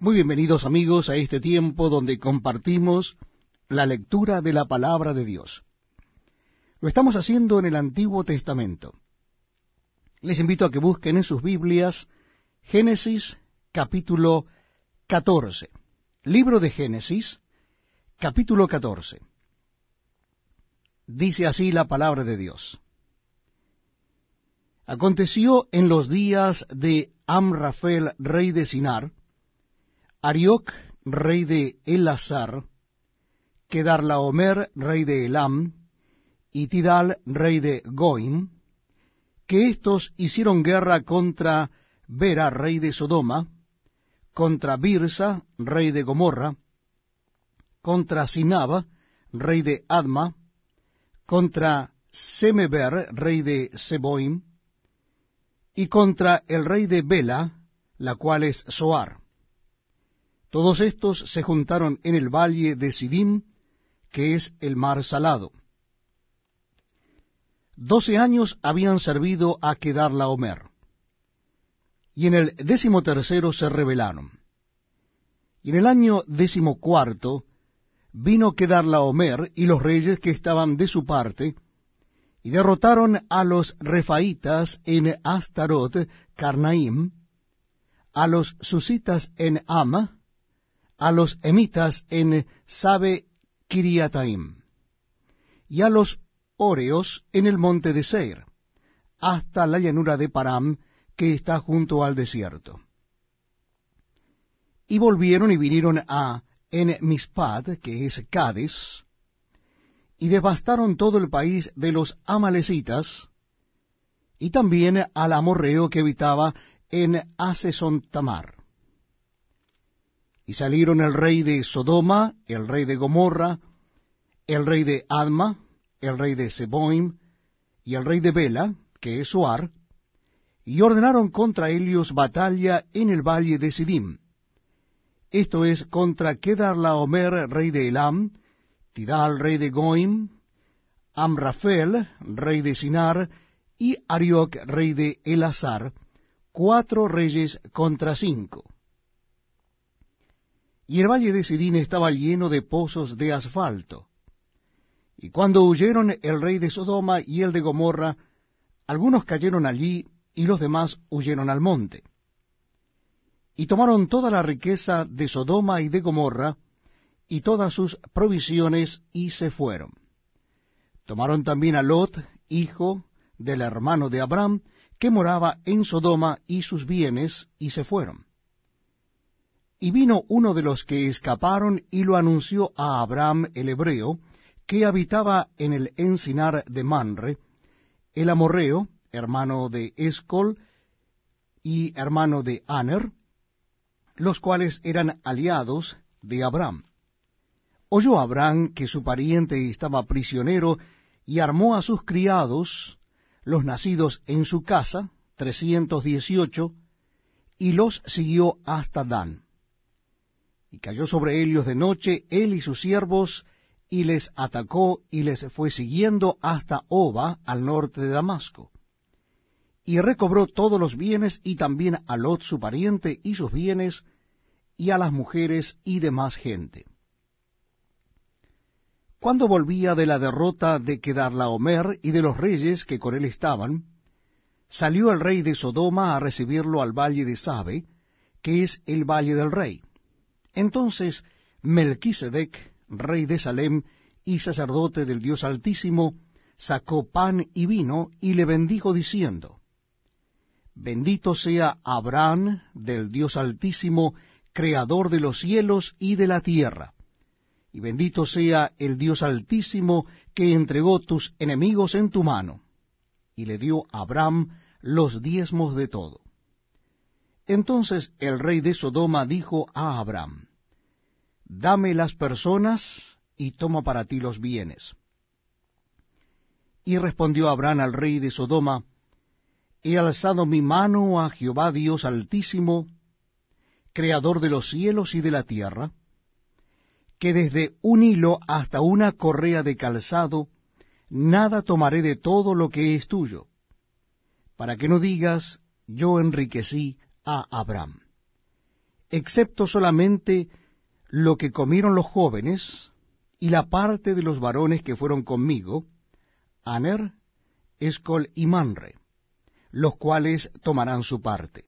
Muy bienvenidos amigos a este tiempo donde compartimos la lectura de la palabra de Dios. Lo estamos haciendo en el Antiguo Testamento. Les invito a que busquen en sus Biblias Génesis capítulo 14. Libro de Génesis capítulo 14. Dice así la palabra de Dios. Aconteció en los días de Amrafel, rey de Sinar, Arioc, rey de Elasar, Kedarlaomer, rey de Elam, y Tidal, rey de Goim, que éstos hicieron guerra contra Bera, rey de Sodoma, contra Birsa, rey de Gomorra, contra Sinab, rey de Adma, contra Semeber, rey de Seboim, y contra el rey de Bela, la cual es Zoar. Todos estos se juntaron en el valle de Sidim, que es el mar salado. 12 años habían servido a Kedarlaomer, y en el 13º se rebelaron. Y en el año 14 vino Kedarlaomer y los reyes que estaban de su parte, y derrotaron a los refaitas en Astarot Carnaim, a los susitas en Ama, a los emitas en Sabe Kiriataim, y a los oreos en el monte de Seir, hasta la llanura de Param, que está junto al desierto. Y volvieron y vinieron a En-Mispad, que es Cades, y devastaron todo el país de los amalecitas, y también al amorreo que habitaba en Hasesontamar. Y salieron el rey de Sodoma, el rey de Gomorra, el rey de Adma, el rey de Seboim, y el rey de Bela, que es Zoar, y ordenaron contra ellos batalla en el valle de Sidim. Esto es, contra Kedarlaomer, rey de Elam, Tidal, rey de Goim, Amrafel, rey de Sinar, y Arioc, rey de Elasar, 4 reyes contra 5. Y el valle de Sidín estaba lleno de pozos de asfalto. Y cuando huyeron el rey de Sodoma y el de Gomorra, algunos cayeron allí, y los demás huyeron al monte. Y tomaron toda la riqueza de Sodoma y de Gomorra, y todas sus provisiones, y se fueron. Tomaron también a Lot, hijo del hermano de Abraham, que moraba en Sodoma, y sus bienes, y se fueron. Y vino uno de los que escaparon, y lo anunció a Abraham el hebreo, que habitaba en el encinar de Manre, el amorreo, hermano de Escol, y hermano de Aner, los cuales eran aliados de Abraham. Oyó Abraham que su pariente estaba prisionero, y armó a sus criados, los nacidos en su casa, 318, y los siguió hasta Dan. Y cayó sobre ellos de noche él y sus siervos, y les atacó, y les fue siguiendo hasta Oba, al norte de Damasco. Y recobró todos los bienes, y también a Lot su pariente, y sus bienes, y a las mujeres y demás gente. Cuando volvía de la derrota de Kedarlaomer y de los reyes que con él estaban, salió el rey de Sodoma a recibirlo al valle de Sabe, que es el valle del rey. Entonces Melquisedec, rey de Salem y sacerdote del Dios Altísimo, sacó pan y vino y le bendijo diciendo: Bendito sea Abraham del Dios Altísimo, creador de los cielos y de la tierra. Y bendito sea el Dios Altísimo, que entregó tus enemigos en tu mano. Y le dio a Abraham los diezmos de todo. Entonces el rey de Sodoma dijo a Abraham: Dame las personas, y toma para ti los bienes. Y respondió Abraham al rey de Sodoma: He alzado mi mano a Jehová Dios Altísimo, creador de los cielos y de la tierra, que desde un hilo hasta una correa de calzado, nada tomaré de todo lo que es tuyo, para que no digas, yo enriquecí a Abraham. excepto solamente lo que comieron los jóvenes y la parte de los varones que fueron conmigo, Aner, Escol y Manre, los cuales tomarán su parte.